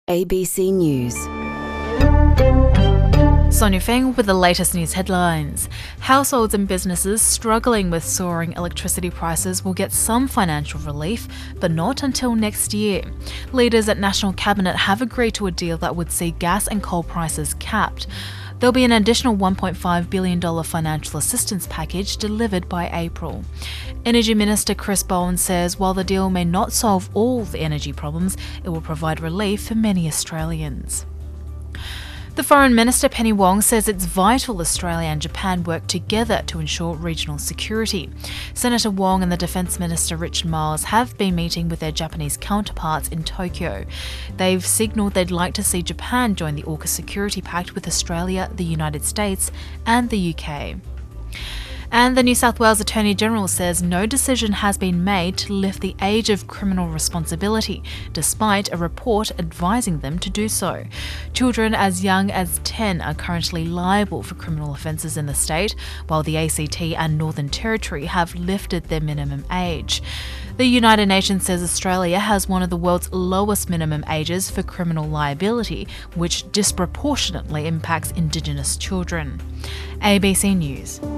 ABC News. Sonia Feng with the latest news headlines. Households and businesses struggling with soaring electricity prices will get some financial relief, but not until next year. Leaders at National Cabinet have agreed to a deal that would see gas and coal prices capped. There'll be an additional $1.5 billion financial assistance package delivered by April. Energy Minister Chris Bowen says while the deal may not solve all the energy problems, it will provide relief for many Australians. The Foreign Minister Penny Wong says it's vital Australia and Japan work together to ensure regional security. Senator Wong and the Defence Minister Richard Marles have been meeting with their Japanese counterparts in Tokyo. They've signalled they'd like to see Japan join the AUKUS Security Pact with Australia, the United States and the UK. And the New South Wales Attorney-General says no decision has been made to lift the age of criminal responsibility, despite a report advising them to do so. Children as young as 10 are currently liable for criminal offences in the state, while the ACT and Northern Territory have lifted their minimum age. The United Nations says Australia has one of the world's lowest minimum ages for criminal liability, which disproportionately impacts Indigenous children. ABC News.